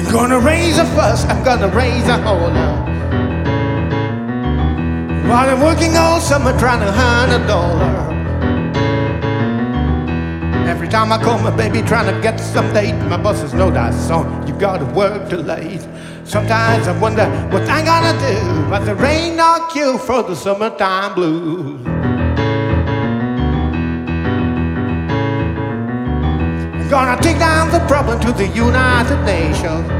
Gonna raise a fuss, I'm gonna raise a holler. While I'm working all summer trying to earn $1. Every time I call my baby trying to get some date, my bosses know that song, you gotta work too late. Sometimes I wonder what I gotta do, but there ain't no cure for the summertime blues. I'm gonna take down the problem to the United Nations.